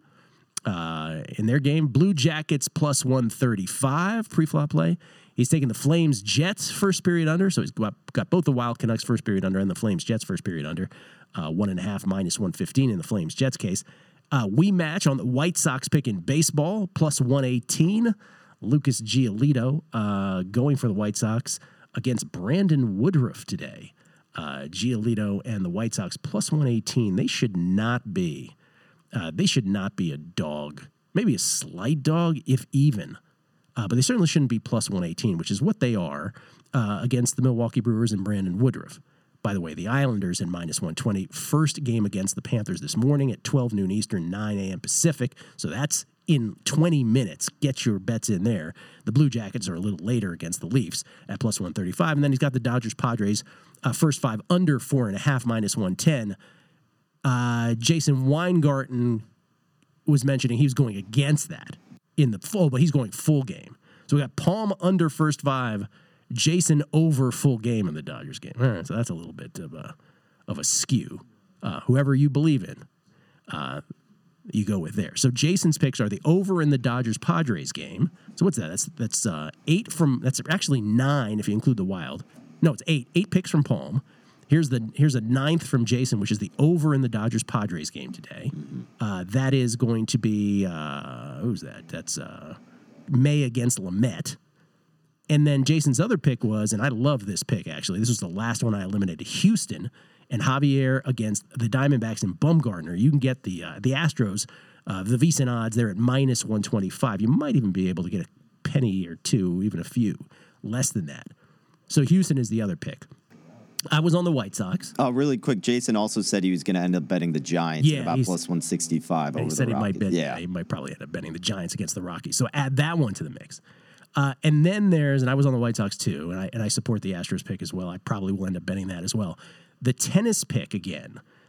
Uh, in their game, Blue Jackets plus one thirty-five, pre-flop play. He's taking the Flames Jets first period under, so he's got, got both the Wild Canucks first period under and the Flames Jets first period under. Uh, one and a half minus one fifteen in the Flames Jets case. Uh, we match on the White Sox pick in baseball, plus one eighteen. Lucas Giolito uh, going for the White Sox against Brandon Woodruff today. Uh, Giolito and the White Sox plus one eighteen. They should not be. Uh, they should not be a dog. Maybe a slight dog, if even. Uh, but they certainly shouldn't be plus one eighteen, which is what they are uh, against the Milwaukee Brewers and Brandon Woodruff. By the way, the Islanders in minus one twenty. First game against the Panthers this morning at twelve noon Eastern, nine a.m. Pacific. So that's in twenty minutes. Get your bets in there. The Blue Jackets are a little later against the Leafs at plus one thirty-five. And then he's got the Dodgers Padres uh, first five under four and a half minus one ten. Uh, Jason Weingarten was mentioning he was going against that in the full, but he's going full game. So we got Palm under first five, Jason over full game in the Dodgers game. All right, so that's a little bit of a of a skew. Uh, whoever you believe in, uh, you go with there. So Jason's picks are the over in the Dodgers Padres game. So what's that? That's that's uh, eight from. That's actually nine if you include the Wild. No, it's eight. Eight picks from Palm. Here's the here's a ninth from Jason, which is the over in the Dodgers Padres game today. Uh, that is going to be uh, who's that? That's uh, May against Lamet. And then Jason's other pick was, and I love this pick actually. This was the last one I eliminated. Houston and Javier against the Diamondbacks and Bumgarner. You can get the uh, the Astros, uh, the VEASAN odds. They're at minus one twenty-five. You might even be able to get a penny or two, even a few less than that. So Houston is the other pick. I was on the White Sox. Oh, really quick. Jason also said he was going to end up betting the Giants Yeah, at about he's- plus one sixty-five over He the said he might Rockies. bet. Yeah. Yeah, he might probably end up betting the Giants against the Rockies. So add that one to the mix. Uh, and then there's, and I was on the White Sox too, and I and I support the Astros pick as well. I probably will end up betting that as well. The tennis pick again.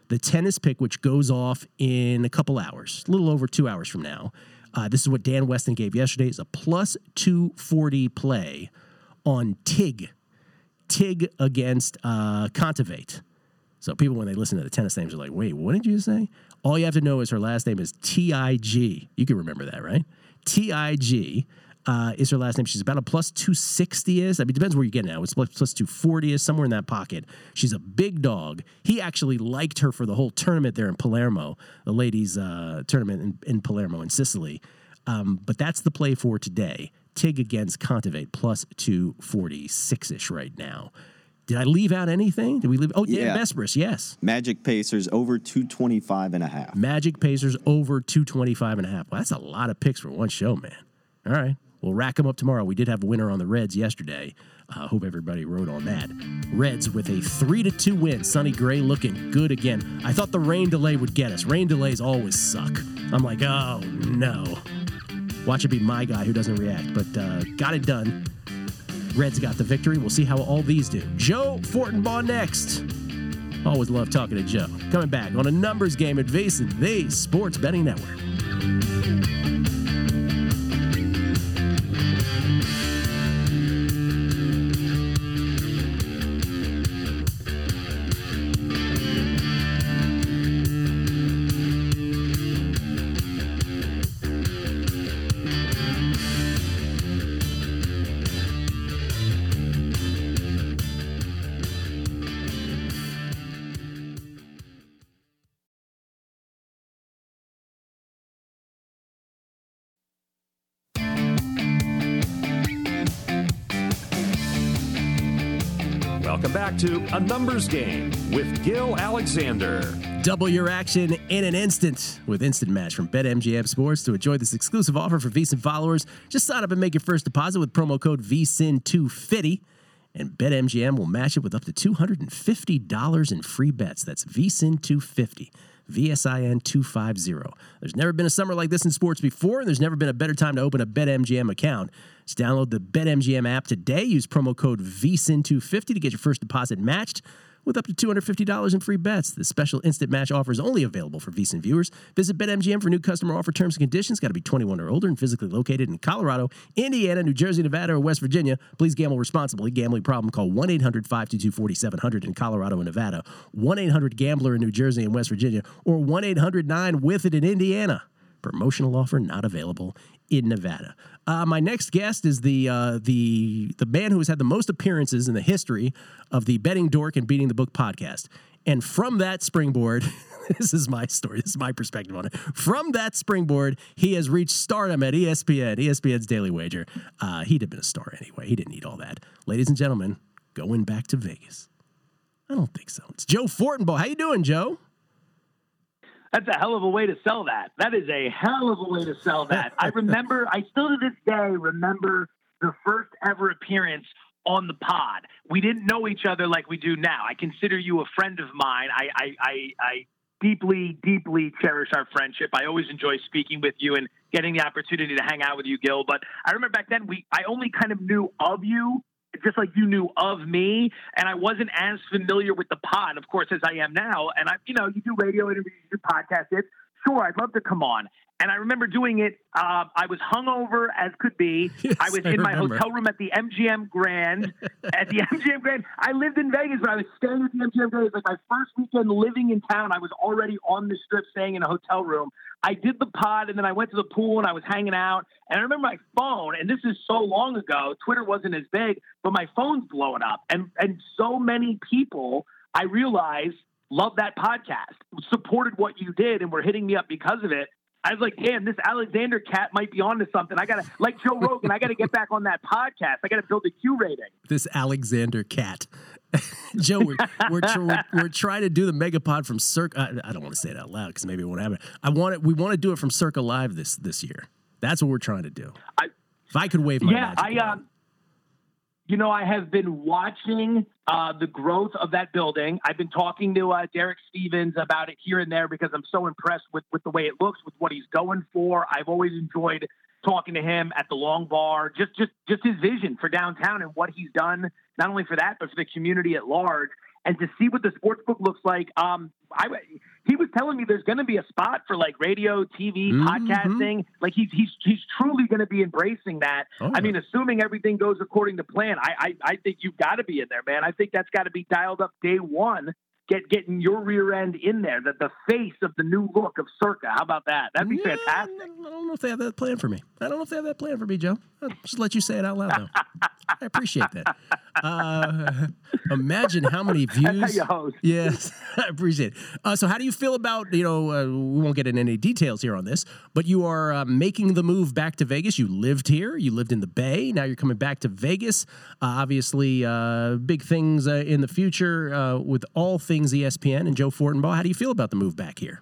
the tennis pick, which goes off in a couple hours, a little over two hours from now. Uh, this is what Dan Weston gave yesterday. Is a plus two forty play on Tig. Tig against uh, Kontaveit. So people, when they listen to the tennis names, are like, wait, what did you say? All you have to know is her last name is T I G. You can remember that, right? T I G uh, is her last name. She's about a plus two sixty is. I mean, it depends where you get now. It's plus, plus two forty is, somewhere in that pocket. She's a big dog. He actually liked her for the whole tournament there in Palermo, the ladies' uh, tournament in, in Palermo in Sicily. Um, but that's the play for today. Tig against Kontaveit, plus two forty-six-ish right now. Did I leave out anything? Did we leave? Oh, yeah, Yeah. Vespers, yes. Magic Pacers over two twenty-five and a half. Magic Pacers over two twenty-five and a half. Well, that's a lot of picks for one show, man. All right. We'll rack them up tomorrow. We did have a winner on the Reds yesterday. I uh, hope everybody wrote on that. Reds with a three to two win. Sonny Gray looking good again. I thought the rain delay would get us. Rain delays always suck. I'm like, oh, no. Watch it be my guy who doesn't react, but uh, got it done. Reds got the victory. We'll see how all these do. Joe Fortenbaugh next. Always love talking to Joe. Coming back on a numbers game at VSiN, the Sports Betting Network. Welcome back to A Numbers Game with Gil Alexander. Double your action in an instant with Instant Match from BetMGM Sports. To enjoy this exclusive offer for VSiN followers, just sign up and make your first deposit with promo code V S I N two fifty, and BetMGM will match it with up to two hundred fifty dollars in free bets. That's V S I N two fifty. V S I N two fifty. There's never been a summer like this in sports before, and there's never been a better time to open a BetMGM account. Just download the BetMGM app today. Use promo code V S I N two fifty to get your first deposit matched with up to two hundred fifty dollars in free bets. This special instant match offer is only available for VSiN viewers. Visit BetMGM for new customer offer terms and conditions. Got to be twenty-one or older and physically located in Colorado, Indiana, New Jersey, Nevada, or West Virginia. Please gamble responsibly. Gambling problem? Call one eight hundred five two two four seven zero zero in Colorado and Nevada, one eight hundred gambler in New Jersey and West Virginia, or one eight hundred nine with it in Indiana. Promotional offer not available in Nevada. Uh, my next guest is the uh, the the man who has had the most appearances in the history of the Betting Dork and Beating the Book podcast. And from that springboard, this is my story. This is my perspective on it. From that springboard, he has reached stardom at E S P N, E S P N's Daily Wager. Uh, he'd have been a star anyway. He didn't need all that. Ladies and gentlemen, going back to Vegas. I don't think so. It's Joe Fortenbaugh. How you doing, Joe? That's a hell of a way to sell that. That is a hell of a way to sell that. I remember, I still to this day remember the first ever appearance on the pod. We didn't know each other like we do now. I consider you a friend of mine. I, I, I, I deeply, deeply cherish our friendship. I always enjoy speaking with you and getting the opportunity to hang out with you, Gil. But I remember back then, we I only kind of knew of you, just like you knew of me, and I wasn't as familiar with the pod, of course, as I am now. And I, you know, you do radio interviews, you do podcasts. It's sure, I'd love to come on. And I remember doing it. Uh, I was hungover as could be. Yes, I was I in my remember. hotel room at the M G M Grand. At the M G M Grand, I lived in Vegas, but I was staying at the M G M Grand. It was like my first weekend living in town. I was already on the strip, staying in a hotel room. I did the pod, and then I went to the pool, and I was hanging out. And I remember my phone, and this is so long ago. Twitter wasn't as big, but my phone's blowing up, and and so many people I realized love that podcast, supported what you did, and were hitting me up because of it. I was like, damn, this Alexander cat might be onto something. I got to, like Joe Rogan, I got to get back on that podcast. I got to build a Q rating. This Alexander cat. Joe, we're, we're, tr- we're, we're trying to do the Megapod from Circa. I, I don't want to say it out loud because maybe it won't happen. I want it. We want to do it from Circa Live this this year. That's what we're trying to do. I, if I could wave my yeah, magic I, uh, wand. You know, I have been watching uh, the growth of that building. I've been talking to uh, Derek Stevens about it here and there because I'm so impressed with, with the way it looks, with what he's going for. I've always enjoyed talking to him at the Long Bar, just just just his vision for downtown and what he's done, not only for that, but for the community at large. and to see what the sports book looks like. Um, I, he was telling me there's going to be a spot for like radio, T V, mm-hmm. podcasting. Like he's he's he's truly going to be embracing that. Oh, I mean, assuming everything goes according to plan, I I, I think you've got to be in there, man. I think that's got to be dialed up day one. Get getting your rear end in there, the, the face of the new look of Circa. How about that? That'd be yeah, fantastic. I don't know if they have that plan for me. I don't know if they have that plan for me, Joe. I'll just let you say it out loud, though. I appreciate that. Uh, imagine how many views. That's how you host. Yes, I appreciate it. Uh, so how do you feel about, you know, uh, we won't get into any details here on this, but you are uh, making the move back to Vegas. You lived here. You lived in the Bay. Now you're coming back to Vegas. Uh, obviously, uh, big things uh, in the future uh, with all things E S P N and Joe Fortenbaugh. How do you feel about the move back here?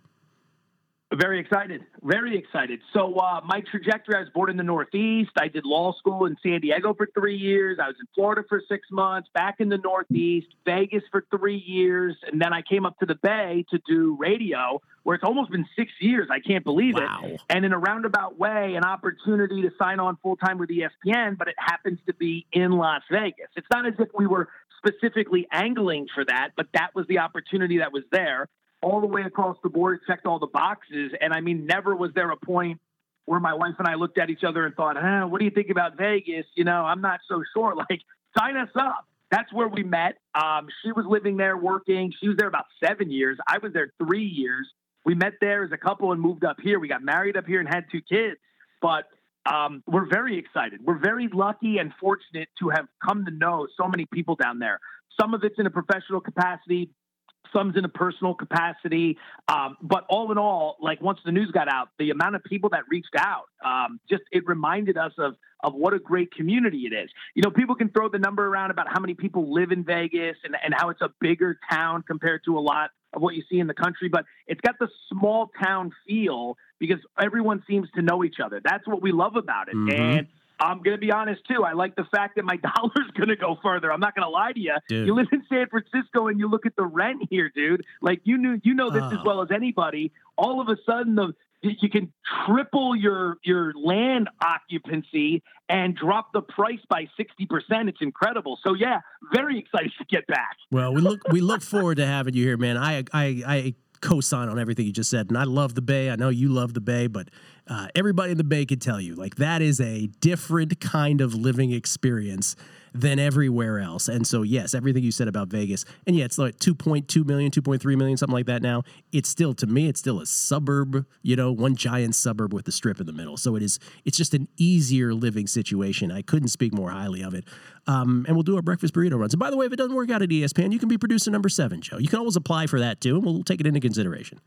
Very excited. Very excited. So uh, my trajectory, I was born in the Northeast. I did law school in San Diego for three years. I was in Florida for six months, back in the Northeast, Vegas for three years. And then I came up to the Bay to do radio, where it's almost been six years. I can't believe wow. it. And in a roundabout way, an opportunity to sign on full-time with E S P N, but it happens to be in Las Vegas. It's not as if we were specifically angling for that, but that was the opportunity that was there. All the way across the board, checked all the boxes. And I mean, never was there a point where my wife and I looked at each other and thought, huh, what do you think about Vegas? You know, I'm not so sure. Like, sign us up. That's where we met. Um, she was living there, working. She was there about seven years. I was there three years. We met there as a couple and moved up here. We got married up here and had two kids. But um, we're very excited. We're very lucky and fortunate to have come to know so many people down there. Some of it's in a professional capacity. Some's in a personal capacity. Um, but all in all, like once the news got out, the amount of people that reached out, um, just it reminded us of of what a great community it is. You know, people can throw the number around about how many people live in Vegas and, and how it's a bigger town compared to a lot of what you see in the country, but it's got the small town feel because everyone seems to know each other. That's what we love about it. Mm-hmm. And I'm going to be honest, too. I like the fact that my dollar's going to go further. I'm not going to lie to you. Dude. You live in San Francisco and you look at the rent here, dude. Like, you knew, you know this oh. as well as anybody. All of a sudden, the you can triple your your land occupancy and drop the price by sixty percent. It's incredible. So, yeah, very excited to get back. Well, we look we look forward to having you here, man. I I I co-sign on everything you just said, and I love the Bay. I know you love the Bay, but uh, everybody in the Bay can tell you, like, that is a different kind of living experience than everywhere else. And so, yes, everything you said about Vegas, and yeah, it's like two point two million, two point three million, something like that now. It's still, to me, it's still a suburb, you know, one giant suburb with the strip in the middle. So it is, it's just an easier living situation. I couldn't speak more highly of it. Um, and we'll do our breakfast burrito runs. And by the way, if it doesn't work out at E S P N, you can be producer number seven, Joe. You can always apply for that too, and we'll take it into consideration.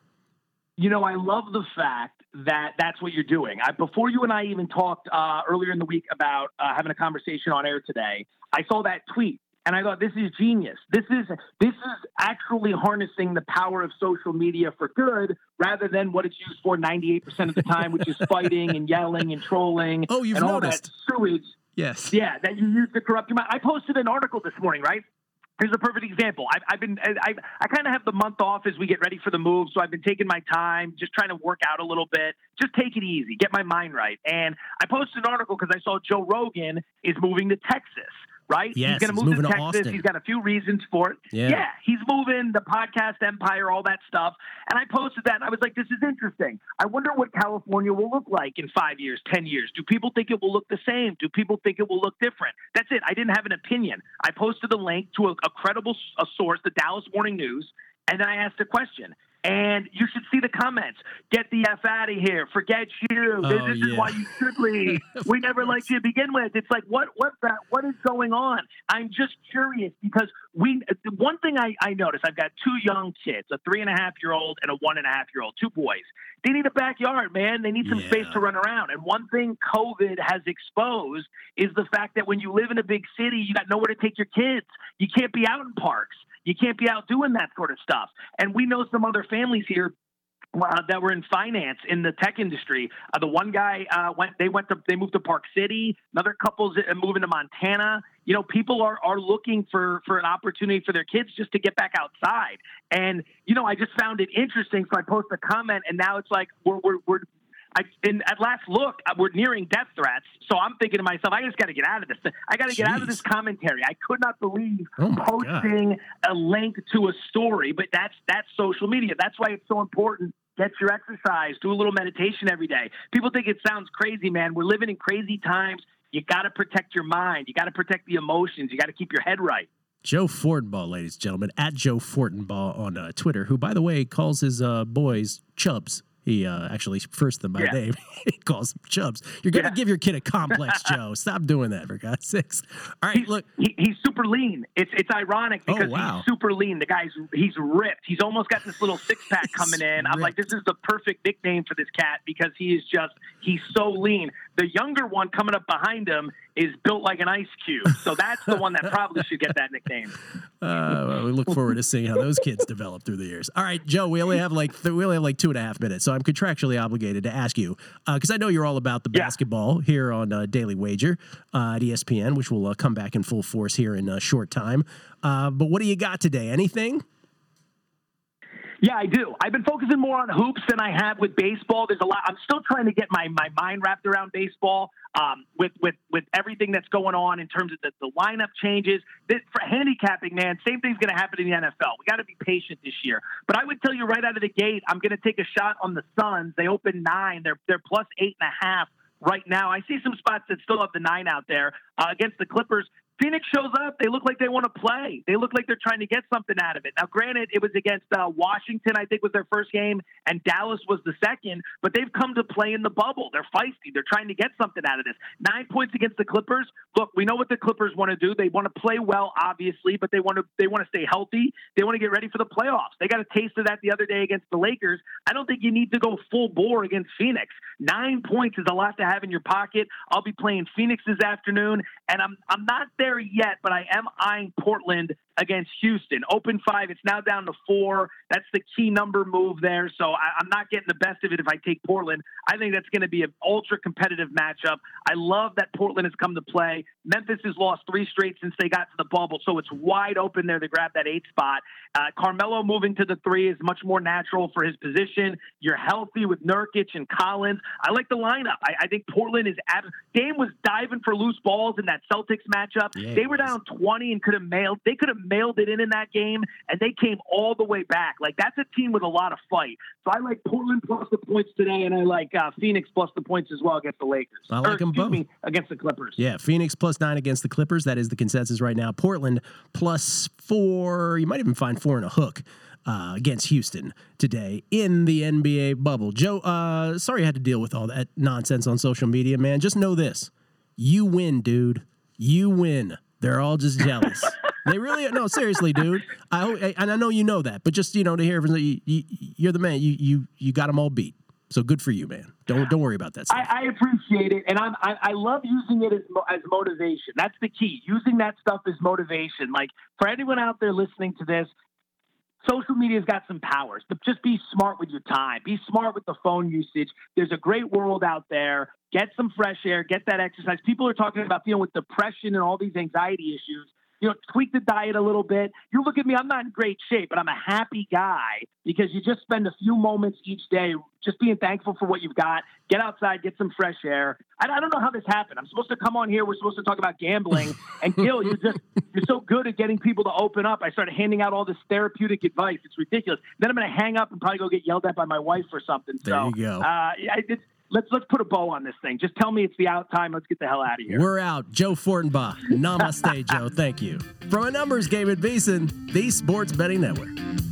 You know, I love the fact that that's what you're doing. I, before you and I even talked uh, earlier in the week about uh, having a conversation on air today, I saw that tweet and I thought, this is genius. This is this is actually harnessing the power of social media for good rather than what it's used for ninety-eight percent of the time, which is fighting and yelling and trolling oh, you've and all noticed. that sewage. Yes. Yeah, that you use to corrupt your mind. I posted an article this morning, right? Here's a perfect example. I've, I've been, I, I kind of have the month off as we get ready for the move. So I've been taking my time, just trying to work out a little bit, just take it easy, get my mind right. And I posted an article because I saw Joe Rogan is moving to Texas, right? Yes, he's going to move to to Texas. Austin. He's got a few reasons for it. Yeah. yeah, he's moving, the podcast empire, all that stuff. And I posted that and I was like, this is interesting. I wonder what California will look like in five years, ten years. Do people think it will look the same? Do people think it will look different? That's it. I didn't have an opinion. I posted a link to a, a credible a source, the Dallas Morning News, and then I asked a question. And you should see the comments. Get the F out of here. Forget you. Oh, this this yeah. is why you should leave. We never liked you to begin with. It's like, what what that what is going on? I'm just curious because we one thing I, I noticed, I've got two young kids, a three and a half year old and a one and a half year old, two boys. They need a backyard, man. They need some yeah. space to run around. And one thing COVID has exposed is the fact that when you live in a big city, you got nowhere to take your kids. You can't be out in parks. You can't be out doing that sort of stuff. And we know some other families here uh, that were in finance in the tech industry. Uh, the one guy uh, went, they went to, they moved to Park City. Another couple's moving to Montana. You know, people are, are looking for, for an opportunity for their kids just to get back outside. And, you know, I just found it interesting. So I posted a comment and now it's like, we're, we're, we're I, and at last look, we're nearing death threats. So I'm thinking to myself, I just got to get out of this. I got to get out of this commentary. I could not believe oh posting God. a link to a story, but that's that's social media. That's why it's so important. Get your exercise. Do a little meditation every day. People think it sounds crazy, man. We're living in crazy times. You got to protect your mind. You got to protect the emotions. You got to keep your head right. Joe Fortenbaugh, ladies and gentlemen, at Joe Fortenbaugh on uh, Twitter, who, by the way, calls his uh, boys Chubs. He uh, actually first them by yeah. name. He calls them Chubs. You're going to yeah. give your kid a complex, Joe. Stop doing that, for God's sakes. All right, he's, look. He, he's super lean. It's it's ironic because oh, wow. he's super lean. The guy's he's ripped. He's almost got this little six pack coming in. I'm like, this is the perfect nickname for this cat because he is just he's so lean. The younger one coming up behind him is built like an ice cube. So that's the one that probably should get that nickname. Uh, well, we look forward to seeing how those kids develop through the years. All right, Joe, we only have like th- we only have like two and a half minutes, so I'm contractually obligated to ask you because uh, I know you're all about the yeah. basketball here on uh, Daily Wager uh, at E S P N, which will uh, come back in full force here in a short time. Uh, but what do you got today? Anything? Yeah, I do. I've been focusing more on hoops than I have with baseball. There's a lot. I'm still trying to get my, my mind wrapped around baseball um, with, with, with everything that's going on in terms of the, the lineup changes. This, for handicapping, man, same thing's going to happen in the N F L. We got to be patient this year. But I would tell you right out of the gate, I'm going to take a shot on the Suns. They open nine. They're, they're plus eight and a half right now. I see some spots that still have the nine out there uh, against the Clippers. Phoenix shows up. They look like they want to play. They look like they're trying to get something out of it. Now, granted, it was against uh, Washington, I think was their first game, and Dallas was the second, but they've come to play in the bubble. They're feisty. They're trying to get something out of this. Nine points against the Clippers. Look, we know what the Clippers want to do. They want to play well, obviously, but they want to they want to stay healthy. They want to get ready for the playoffs. They got a taste of that the other day against the Lakers. I don't think you need to go full bore against Phoenix. Nine points is a lot to have in your pocket. I'll be playing Phoenix this afternoon, and I'm I'm not there yet, but I am eyeing Portland against Houston. Open five. It's now down to four. That's the key number move there. So I, I'm not getting the best of it if I take Portland. I think that's going to be an ultra competitive matchup. I love that Portland has come to play. Memphis has lost three straight since they got to the bubble, so it's wide open there to grab that eight spot. Uh, Carmelo moving to the three is much more natural for his position. You're healthy with Nurkic and Collins. I like the lineup. I, I think Portland is ab- Dame was diving for loose balls in that Celtics matchup. Yeah, they were down twenty and could have mailed. They could have mailed it in in that game, and they came all the way back. Like, that's a team with a lot of fight. So I like Portland plus the points today, and I like uh, Phoenix plus the points as well against the Lakers. I like or, them excuse both. Me, against the Clippers. Yeah, Phoenix plus nine against the Clippers. That is the consensus right now. Portland plus four. You might even find four and a hook uh, against Houston today in the N B A bubble. Joe, uh, sorry you had to deal with all that nonsense on social media, man. Just know this. You win, dude. You win. They're all just jealous. They really no, seriously, dude. I, I and I know you know that, but just you know to hear from you, you, you're the man. You you you got them all beat. So good for you, man. Don't don't worry about that stuff. I, I appreciate it, and I'm, I I love using it as as motivation. That's the key. Using that stuff as motivation. Like for anyone out there listening to this, social media's got some powers, but just be smart with your time. Be smart with the phone usage. There's a great world out there. Get some fresh air. Get that exercise. People are talking about dealing with depression and all these anxiety issues. You know, tweak the diet a little bit. You look at me, I'm not in great shape, but I'm a happy guy because you just spend a few moments each day just being thankful for what you've got. Get outside, get some fresh air. I, I don't know how this happened. I'm supposed to come on here. We're supposed to talk about gambling. And Gil, you're just, you're so good at getting people to open up. I started handing out all this therapeutic advice. It's ridiculous. Then I'm going to hang up and probably go get yelled at by my wife or something. There so, you go. Uh, yeah, it's, Let's let's put a bow on this thing. Just tell me it's the out time. Let's get the hell out of here. We're out. Joe Fortenbaugh. Namaste, Joe. Thank you. From a numbers game at Beeson, the Sports Betting Network.